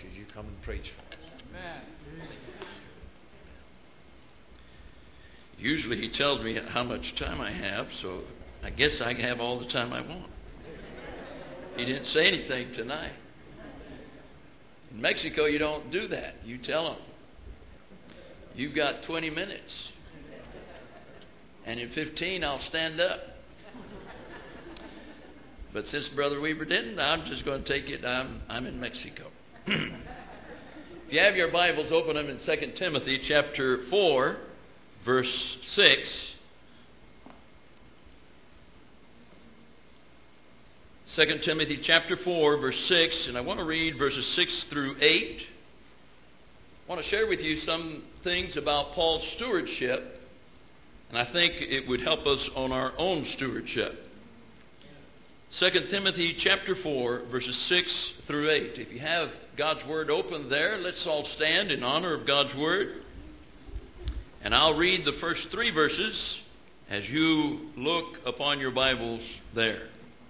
You come and preach. Amen. Usually he tells me how much time I have, so I guess I have all the time I want. He didn't say anything tonight. In Mexico, you don't do that. You tell them, you've got 20 minutes. And in 15, I'll stand up. But since Brother Weaver didn't, I'm just going to take it. I'm in Mexico. If you have your Bibles, open them in 2 Timothy chapter 4, verse 6. 2 Timothy chapter 4, verse 6, and I want to read verses 6 through 8. I want to share with you some things about Paul's stewardship, and I think it would help us on our own stewardship. 2 Timothy chapter 4, verses 6 through 8. If you have God's Word open there, let's all stand in honor of God's Word. And I'll read the first 3 verses as you look upon your Bibles there.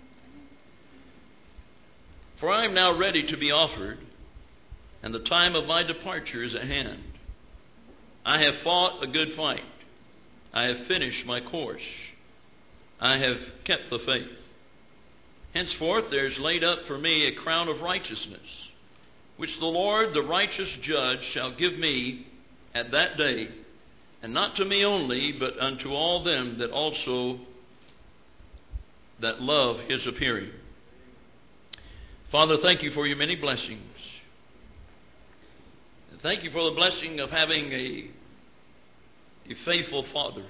For I am now ready to be offered, and the time of my departure is at hand. I have fought a good fight. I have finished my course. I have kept the faith. Henceforth there is laid up for me a crown of righteousness, which the Lord, the righteous judge, shall give me at that day, and not to me only, but unto all them that also that love his appearing. Father, thank you for your many blessings. And thank you for the blessing of having a faithful Father.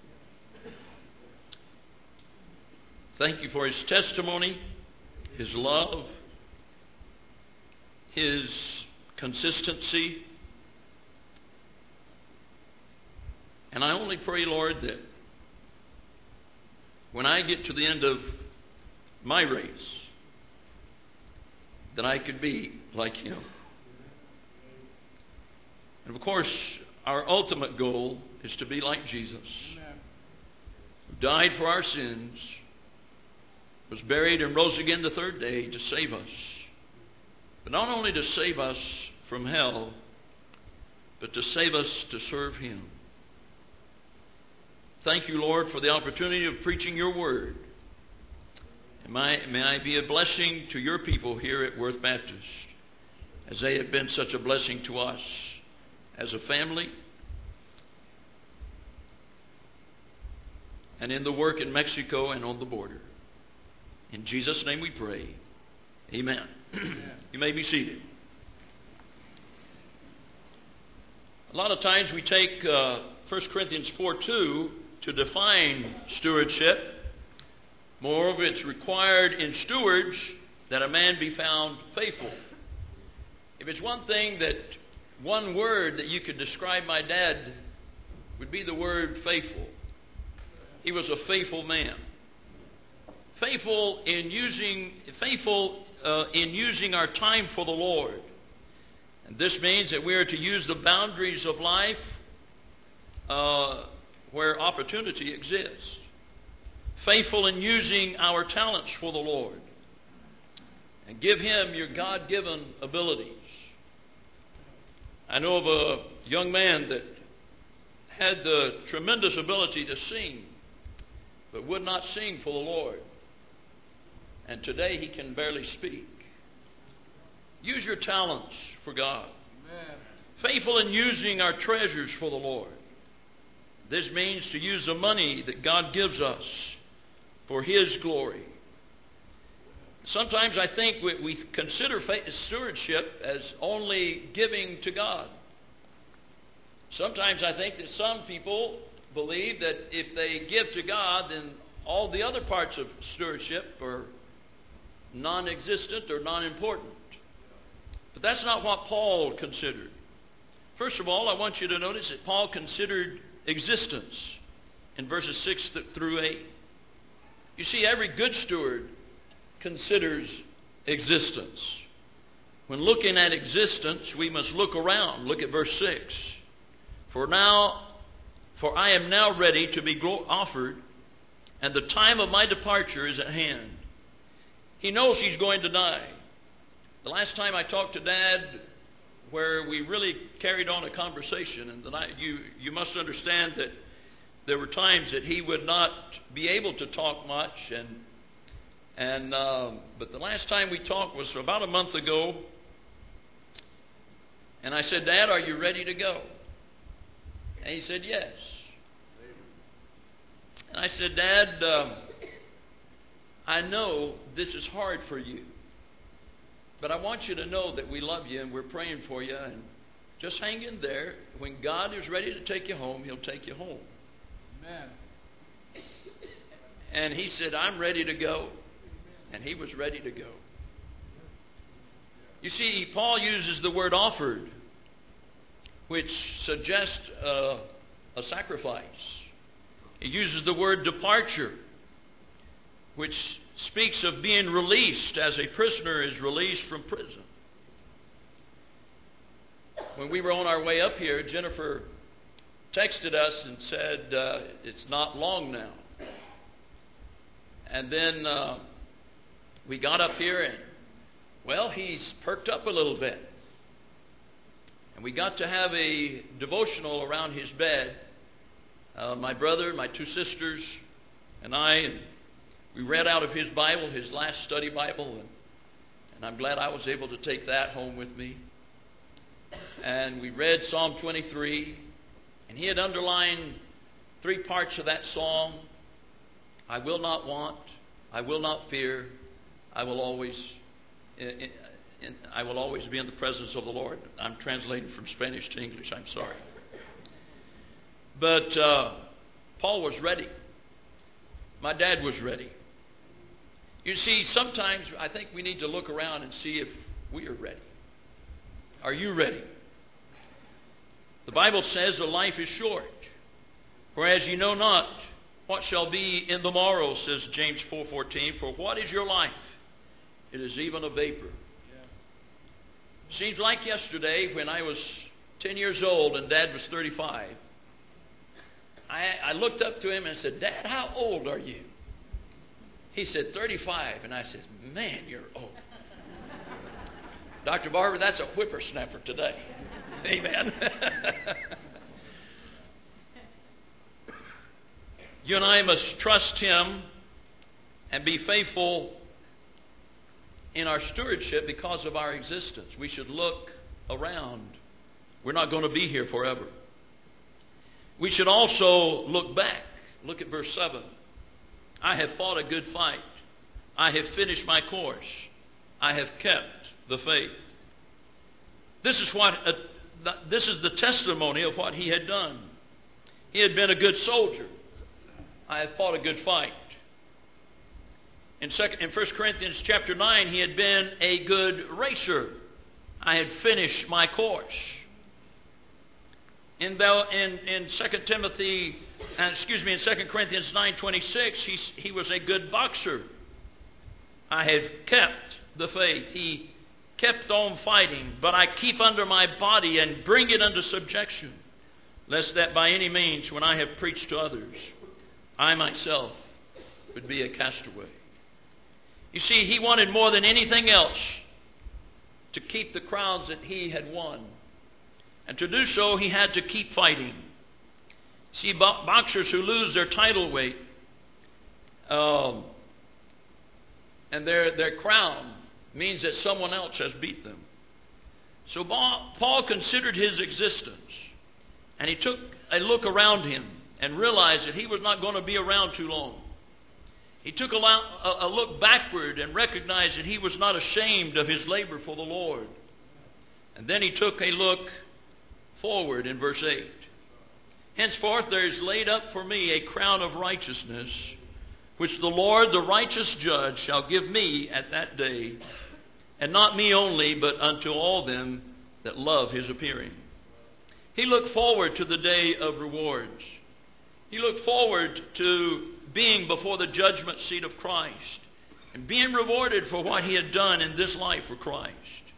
Thank you for his testimony, his love, his consistency. And I only pray, Lord, that when I get to the end of my race, that I could be like him. And of course, our ultimate goal is to be like Jesus, who died for our sins, was buried and rose again the third day to save us. But not only to save us from hell, but to save us to serve him. Thank you, Lord, for the opportunity of preaching your word. And may I be a blessing to your people here at Worth Baptist, as they have been such a blessing to us as a family and in the work in Mexico and on the border. In Jesus' name we pray. Amen. You may be seated. A lot of times we take 1 Corinthians 4:2 to define stewardship. Moreover, it's required in stewards that a man be found faithful. If it's one word that you could describe my dad, would be the word faithful. He was a faithful man. Faithful in using our time for the Lord. And this means that we are to use the boundaries of life where opportunity exists. Faithful in using our talents for the Lord. And give him your God-given abilities. I know of a young man that had the tremendous ability to sing, but would not sing for the Lord. And today he can barely speak. Use your talents for God. Amen. Faithful in using our treasures for the Lord. This means to use the money that God gives us for his glory. Sometimes I think we consider stewardship as only giving to God. Sometimes I think that some people believe that if they give to God, then all the other parts of stewardship are non-existent or non-important. But that's not what Paul considered. First of all, I want you to notice that Paul considered existence in verses 6 through 8. You see, every good steward considers existence. When looking at existence, we must look around. Look at verse 6. For I am now ready to be offered, and the time of my departure is at hand. He knows he's going to die. The last time I talked to Dad, where we really carried on a conversation. And you must understand that there were times that he would not be able to talk much. But the last time we talked was about a month ago. And I said, Dad, are you ready to go? And he said, yes. And I said, Dad, I know this is hard for you. But I want you to know that we love you and we're praying for you. And just hang in there. When God is ready to take you home, He'll take you home. Amen. And he said, I'm ready to go. And he was ready to go. You see, Paul uses the word offered, which suggests a sacrifice. He uses the word departure, which speaks of being released as a prisoner is released from prison. When we were on our way up here, Jennifer texted us and said, it's not long now. And then we got up here and, well, he's perked up a little bit. And we got to have a devotional around his bed. My brother, my two sisters, and I, and we read out of his Bible, his last study Bible, and I'm glad I was able to take that home with me. And we read Psalm 23, and he had underlined 3 parts of that psalm. I will not want, I will not fear, I will always be in the presence of the Lord. I'm translating from Spanish to English, I'm sorry. But Paul was ready. My dad was ready. You see, sometimes I think we need to look around and see if we are ready. Are you ready? The Bible says that life is short. Whereas you know not what shall be in the morrow, says James 4:14. For what is your life? It is even a vapor. Yeah. Seems like yesterday when I was 10 years old and Dad was 35. I looked up to him and said, Dad, how old are you? He said, 35. And I said, man, you're old. Dr. Barber, that's a whippersnapper today. Amen. You and I must trust Him and be faithful in our stewardship because of our existence. We should look around. We're not going to be here forever. We should also look back. Look at verse 7. I have fought a good fight. I have finished my course. I have kept the faith. This is the testimony of what he had done. He had been a good soldier. I have fought a good fight. In 1 Corinthians chapter 9, he had been a good racer. I had finished my course. In 2 Corinthians 9:26, he was a good boxer. I have kept the faith. He kept on fighting, but I keep under my body and bring it under subjection, lest that by any means, when I have preached to others, I myself would be a castaway. You see, he wanted more than anything else to keep the crowns that he had won. And to do so, he had to keep fighting. See, boxers who lose their title weight and their crown means that someone else has beat them. So Paul considered his existence, and he took a look around him and realized that he was not going to be around too long. He took a look backward and recognized that he was not ashamed of his labor for the Lord. And then he took a look forward in verse 8. Henceforth there is laid up for me a crown of righteousness, which the Lord, the righteous judge, shall give me at that day, and not me only, but unto all them that love his appearing. He looked forward to the day of rewards. He looked forward to being before the judgment seat of Christ and being rewarded for what he had done in this life for Christ.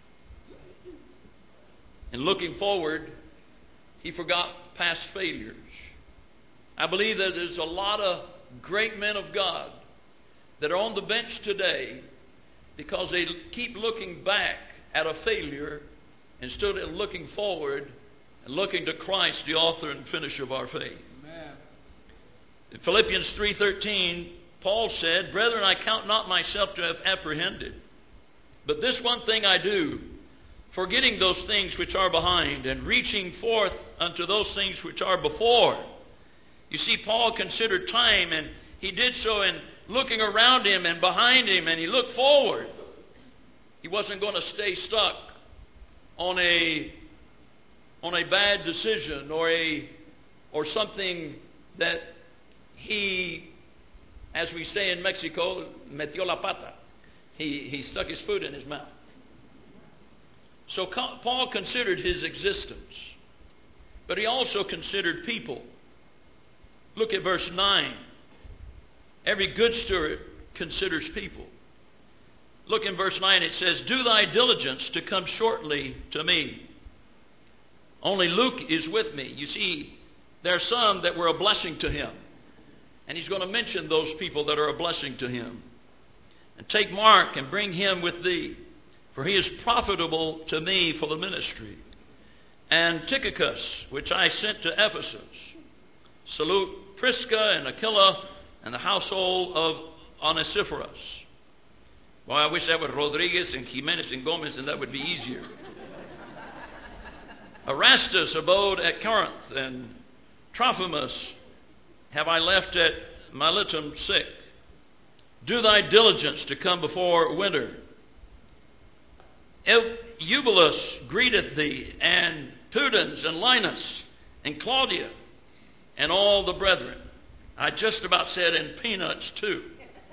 And looking forward, he forgot past failures. I believe that there's a lot of great men of God that are on the bench today because they keep looking back at a failure instead of looking forward and looking to Christ, the author and finisher of our faith. Amen. In Philippians 3:13, Paul said, "Brethren, I count not myself to have apprehended, but this one thing I do, forgetting those things which are behind, and reaching forth unto those things which are before." You see, Paul considered time, and he did so in looking around him and behind him, and he looked forward. He wasn't going to stay stuck on a bad decision or something that he, as we say in Mexico, metió la pata. He stuck his foot in his mouth. So Paul considered his existence, but he also considered people. Look at verse 9. Every good steward considers people. Look in verse 9, it says, "Do thy diligence to come shortly to me. Only Luke is with me." You see, there are some that were a blessing to him. And he's going to mention those people that are a blessing to him. "And take Mark and bring him with thee, for he is profitable to me for the ministry. And Tychicus, which I sent to Ephesus. Salute Prisca and Aquila and the household of Onesiphorus." Well, I wish that was Rodriguez and Jimenez and Gomez, and that would be easier. "Erastus abode at Corinth, and Trophimus have I left at Miletum sick. Do thy diligence to come before winter. Eubulus greeteth thee, and Pudens and Linus and Claudia and all the brethren." I just about said and peanuts too.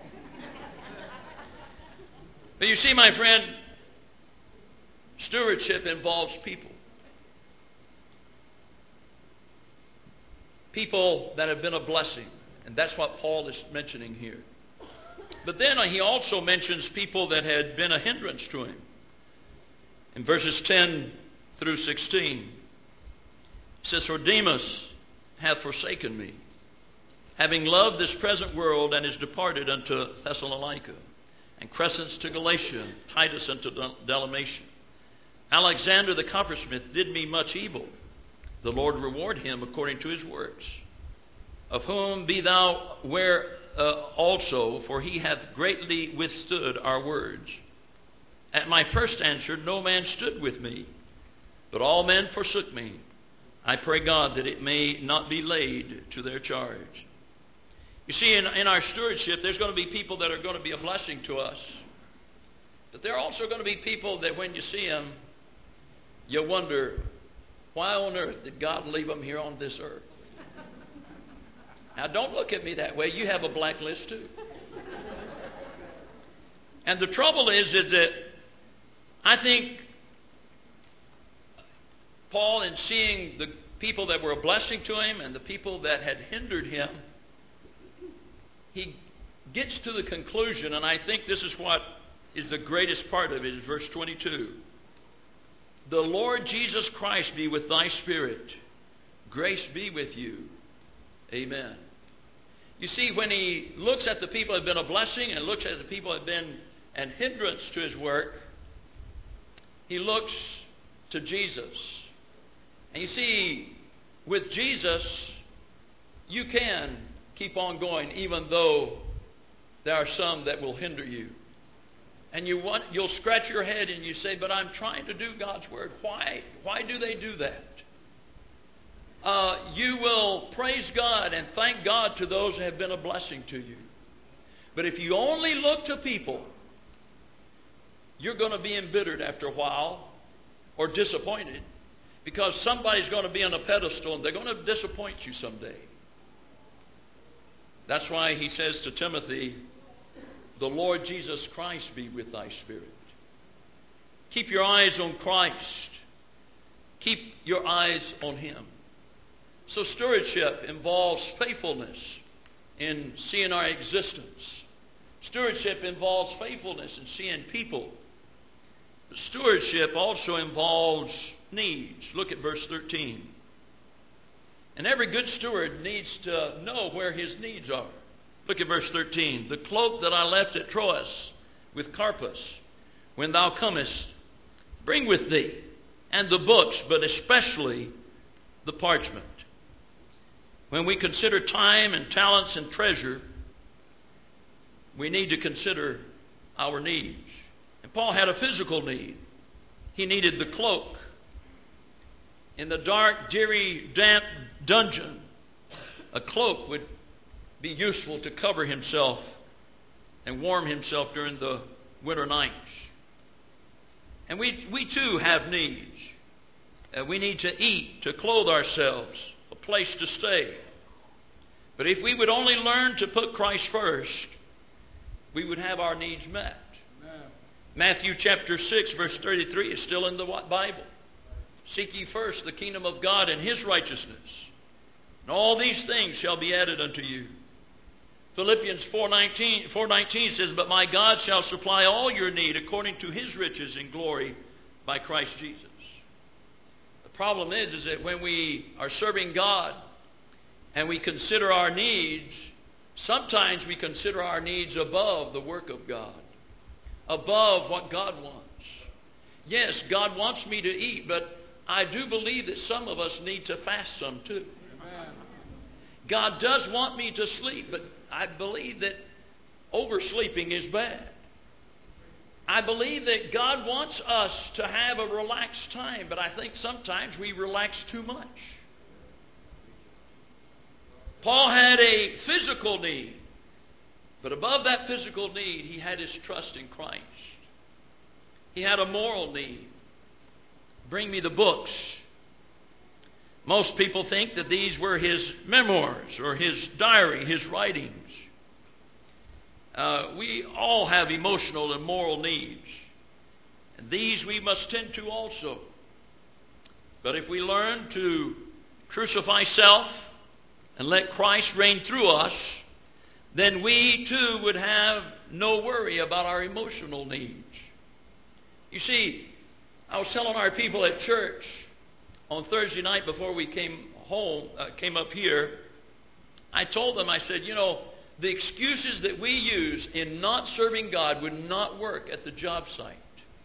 But you see, my friend, stewardship involves people. People that have been a blessing. And that's what Paul is mentioning here. But then he also mentions people that had been a hindrance to him. In verses 10 through 16, it says, "For Demas hath forsaken me, having loved this present world, and is departed unto Thessalonica, and Crescens to Galatia, and Titus unto Dalmatia. Alexander the coppersmith did me much evil. The Lord reward him according to his works. Of whom be thou ware also, for he hath greatly withstood our words. At my first answer no man stood with me, but all men forsook me. I pray God that it may not be laid to their charge." You see, in our stewardship, there's going to be people that are going to be a blessing to us. But there are also going to be people that when you see them, you wonder, why on earth did God leave them here on this earth? Now, don't look at me that way. You have a blacklist too. And the trouble is that I think Paul, in seeing the people that were a blessing to him and the people that had hindered him, he gets to the conclusion, and I think this is what is the greatest part of it, is verse 22. "The Lord Jesus Christ be with thy spirit. Grace be with you. Amen." You see, when he looks at the people that have been a blessing and looks at the people that have been an hindrance to his work, he looks to Jesus. And you see, with Jesus, you can keep on going even though there are some that will hinder you. And you'll scratch your head and you say, "But I'm trying to do God's word. Why? Why do they do that?" You will praise God and thank God to those who have been a blessing to you. But if you only look to people, you're going to be embittered after a while or disappointed, because somebody's going to be on a pedestal and they're going to disappoint you someday. That's why he says to Timothy, "The Lord Jesus Christ be with thy spirit." Keep your eyes on Christ. Keep your eyes on him. So stewardship involves faithfulness in seeing our existence. Stewardship involves faithfulness in seeing people. But stewardship also involves needs. Look at verse 13. "And every good steward needs to know where his needs are." Look at verse 13. "The cloak that I left at Troas with Carpus, when thou comest, bring with thee, and the books, but especially the parchment. When we consider time and talents and treasure, we need to consider our needs. And Paul had a physical need. He needed the cloak. In the dark, dreary, damp dungeon, a cloak would be useful to cover himself and warm himself during the winter nights. And we too have needs. We need to eat, to clothe ourselves, a place to stay. But if we would only learn to put Christ first, we would have our needs met. Amen. Matthew chapter 6 verse 33 is still in the Bible. Seek ye first the kingdom of God and His righteousness, and all these things shall be added unto you. Philippians 4:19 says, but my God shall supply all your need according to His riches in glory by Christ Jesus. The problem is that when we are serving God and we consider our needs, sometimes we consider our needs above the work of God, above what God wants. Yes, God wants me to eat, but I do believe that some of us need to fast some too. Amen. God does want me to sleep, but I believe that oversleeping is bad. I believe that God wants us to have a relaxed time, but I think sometimes we relax too much. Paul had a physical need, but above that physical need, he had his trust in Christ. He had a moral need. Bring me the books. Most people think that these were his memoirs or his diary, his writings. We all have emotional and moral needs, and these we must tend to also. But if we learn to crucify self and let Christ reign through us, then we too would have no worry about our emotional needs. You see, I was telling our people at church on Thursday night before we came up here, I told them, I said, you know, the excuses that we use in not serving God would not work at the job site.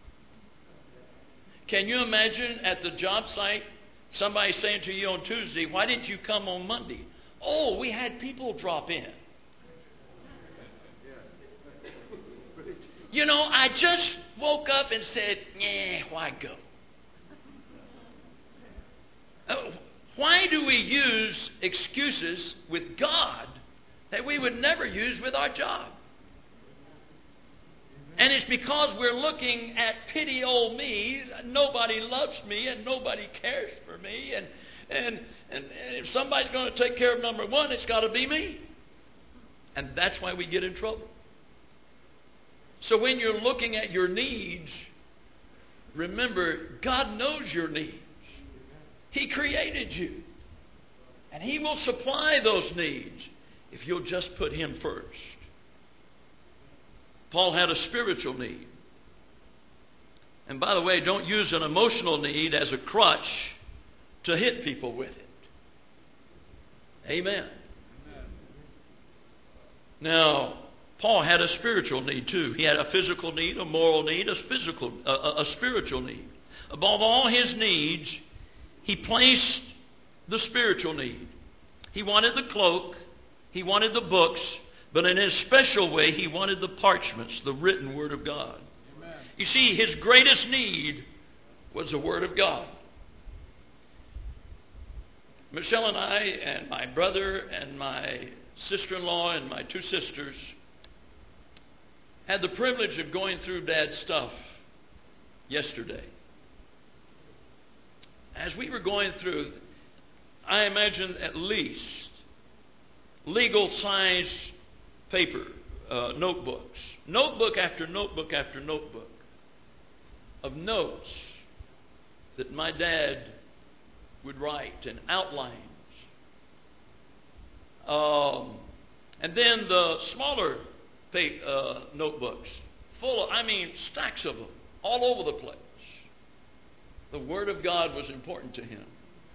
Can you imagine at the job site somebody saying to you on Tuesday, why didn't you come on Monday? Oh, we had people drop in. You know, I just woke up and said, why go? Why do we use excuses with God that we would never use with our job? And it's because we're looking at pity old me. Nobody loves me and nobody cares for me. And if somebody's going to take care of number one, it's got to be me. And that's why we get in trouble. So when you're looking at your needs, remember, God knows your needs. He created you. And He will supply those needs if you'll just put Him first. Paul had a spiritual need. And by the way, don't use an emotional need as a crutch to hit people with it. Amen. Now, Paul had a spiritual need too. He had a physical need, a moral need, a spiritual need. Above all his needs, he placed the spiritual need. He wanted the cloak, he wanted the books, but in a special way, he wanted the parchments, the written Word of God. Amen. You see, his greatest need was the Word of God. Michelle and I and my brother and my sister-in-law and my two sisters had the privilege of going through Dad's stuff yesterday. As we were going through, I imagine at least legal-size paper, notebooks, notebook after notebook after notebook of notes that my dad would write and outlines. And then the smaller notebooks, full of, stacks of them, all over the place. The Word of God was important to him.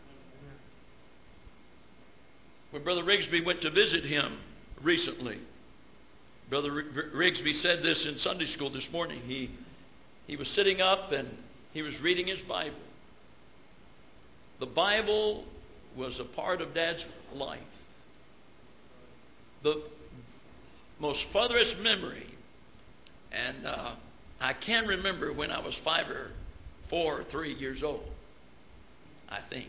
When Brother Rigsby went to visit him recently, Brother Rigsby said this in Sunday school this morning. He was sitting up and he was reading his Bible. The Bible was a part of Dad's life. The most furthest memory, and I can remember when I was 5 or 4 or 3 years old, I think.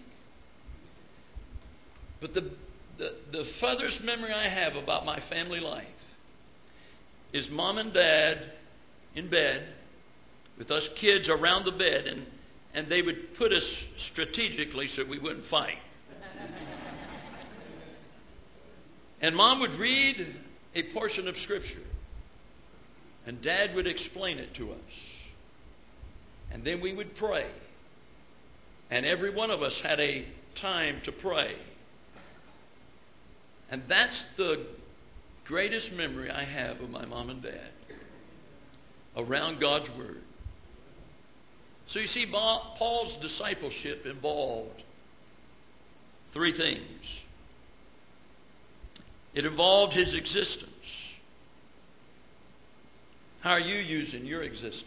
But the furthest memory I have about my family life is Mom and Dad in bed with us kids around the bed, and they would put us strategically so we wouldn't fight. And Mom would read a portion of Scripture, and Dad would explain it to us. And then we would pray. And every one of us had a time to pray. And that's the greatest memory I have of my mom and dad, around God's Word. So you see, Paul's discipleship involved 3 things. It involved his existence. How are you using your existence?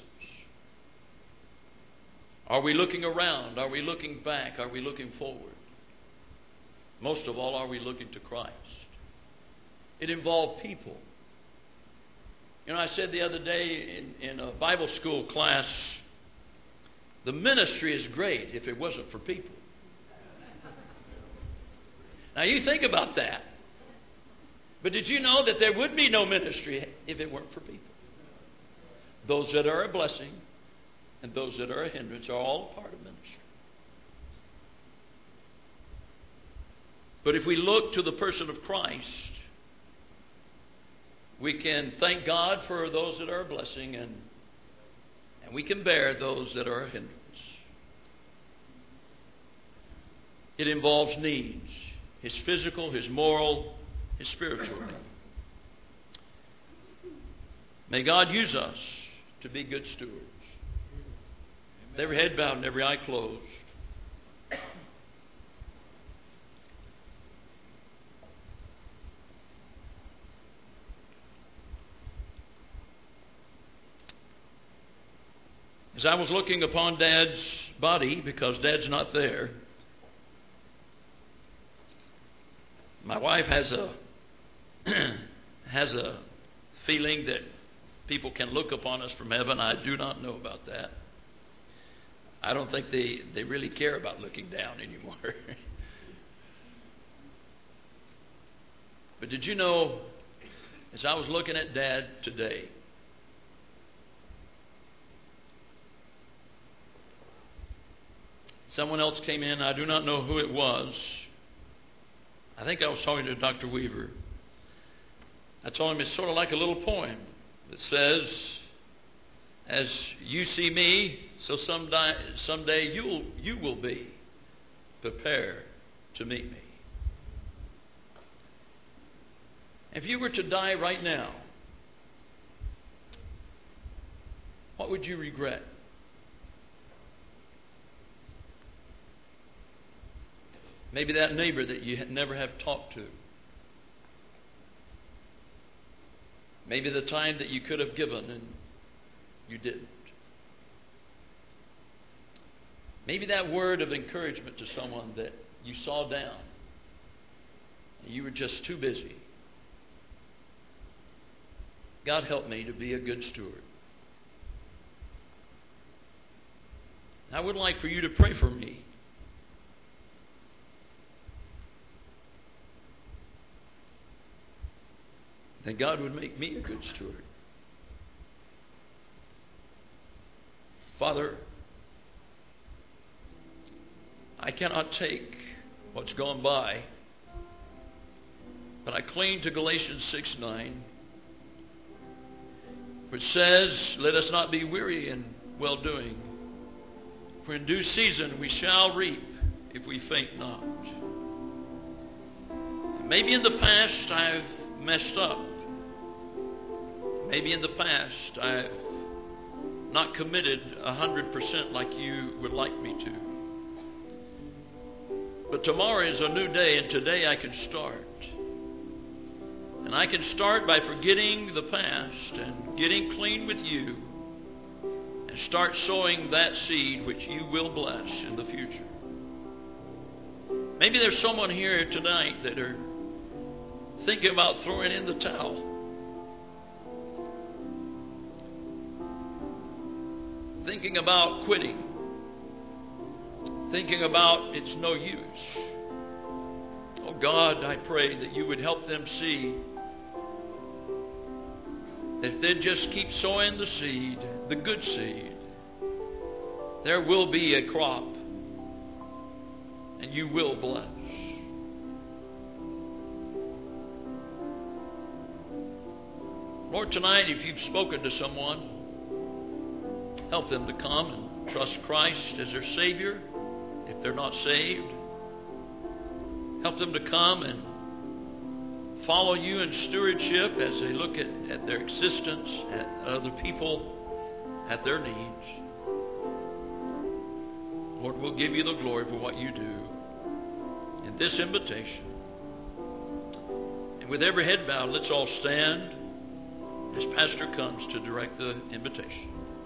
Are we looking around? Are we looking back? Are we looking forward? Most of all, are we looking to Christ? It involved people. You know, I said the other day in a Bible school class, the ministry is great if it wasn't for people. Now you think about that. But did you know that there would be no ministry if it weren't for people? Those that are a blessing and those that are a hindrance are all a part of ministry. But if we look to the person of Christ, we can thank God for those that are a blessing, and we can bear those that are a hindrance. It involves needs, his physical, his moral, his spiritual needs. May God use us to be good stewards. With every head bowed and every eye closed. As I was looking upon Dad's body, because Dad's not there, my wife has a feeling that people can look upon us from heaven. I do not know about that. I don't think they really care about looking down anymore. But did you know, as I was looking at Dad today, someone else came in. I do not know who it was. I think I was talking to Dr. Weaver. I told him it's sort of like a little poem that says, as you see me, so someday you will be. Prepare to meet me. If you were to die right now, what would you regret? Maybe that neighbor that you never have talked to. Maybe the time that you could have given and you didn't. Maybe that word of encouragement to someone that you saw down and you were just too busy. God help me to be a good steward. I would like for you to pray for me. That God would make me a good steward. Father, I cannot take what's gone by, but I cling to Galatians 6:9, which says, let us not be weary in well-doing, for in due season we shall reap if we faint not. Maybe in the past I've messed up. Maybe in the past I've not committed 100% like you would like me to. But tomorrow is a new day, and today I can start. And I can start by forgetting the past and getting clean with you and start sowing that seed which you will bless in the future. Maybe there's someone here tonight that are thinking about throwing in the towel. Thinking about quitting. Thinking about it's no use. Oh God, I pray that you would help them see that if they just keep sowing the seed, the good seed, there will be a crop and you will bless. Lord, tonight, if you've spoken to someone, help them to come and trust Christ as their Savior if they're not saved. Help them to come and follow you in stewardship as they look at their existence, at other people, at their needs. Lord, we'll give you the glory for what you do in this invitation. And with every head bowed, let's all stand as Pastor comes to direct the invitation.